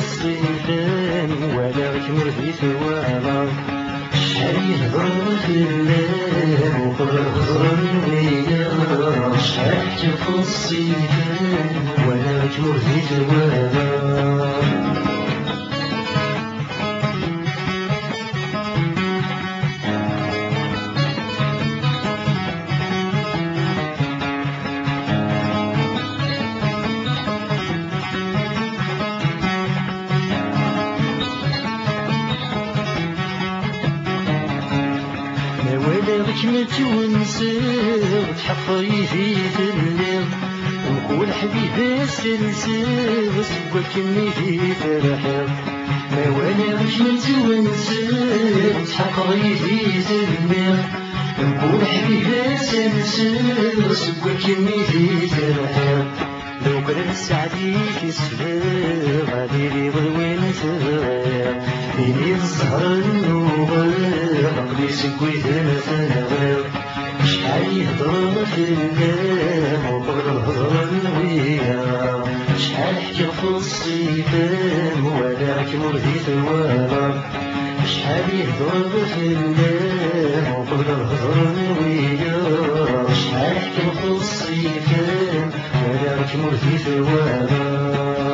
الصيفان ولا غتمر في ثوابا شحال يهضر في الليل وقبل هضرا وياه شحال في الصيفان ولا غتمر في ثوابا ما تونسي وتحفري في الليل ونقول حبيبي السلسل وسواك في فرحي ما والغش ما تونسي وتحفري في الليل ونقول حبيبي السلسل وسواك في فرحي لو كان السعدي في السفير غادي لي ضوين صغير فيني الزهر النوغير عقلي سكويت المثنغير شحال يهضر في الليل وقبل الهضر الويا شحال حكي في الصيفان ولا عكمر في ثوابا شحال يهضر في الليل وقبل الهضر الويا شحال حكي في الصيفان ولا عكمر في ثوابا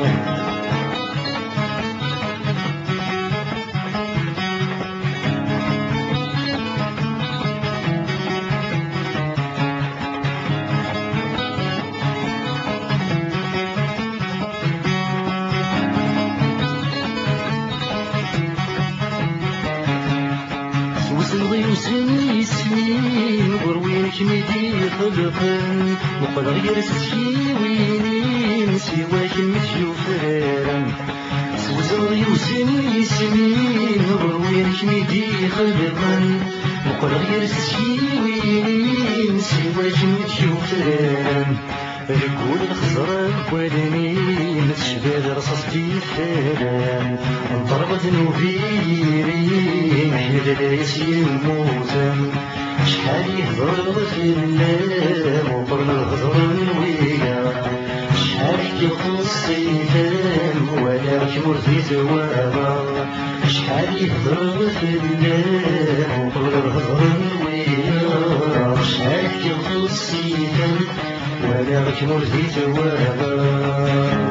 وسني سنين وروينك مدي خلقن وقل غير سكيوينين سواك متشوفرن وسني سنين وروينك مدي خلقن وقل غير سكيوينين سواك متشوفرن ركول الخزران ودنين تشبه رصاصتي فلان ضربت نوفيرين حيد لايس يموتن شحال يهضر في الليل وقبل الهضر الويا شحال حكي في الصيفان ولا غتمر في ثوابا شحال يهضر في الليل وقبل الهضر الويا شحال حكي في الصيفان ولا غتمر في ثوابا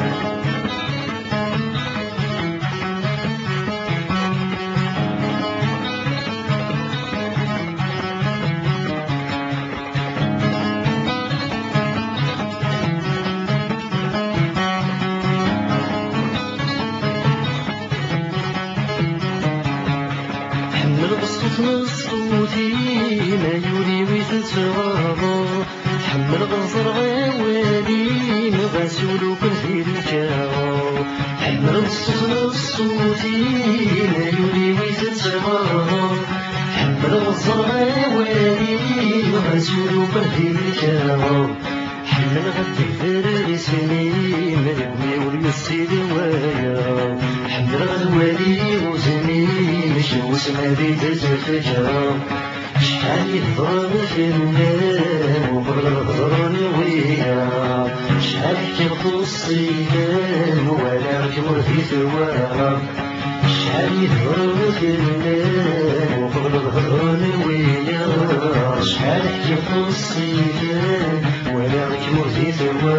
حمل بالصوت نصوتي ما يولي ويتتغاضى حمل غنصر غوالي غاسولو كنفي الكاو حمل بالصوت نصوتي ما يولي ويتتغاضى حمل غنصر غوالي غاسولو كنفي الكاو حمل غدير اسمي ملكني وليسي دوايا حمل غدوالي وزني مشوس مادي تتفجر شحال يهضر في الليل وقبل الهضر الويا شحال حكي في الصيفان ولا غتمر في ثوابا شحال يهضر في الليل وقبل الهضر الويا شحال حكي في الصيفان ولا غتمر في ثوابا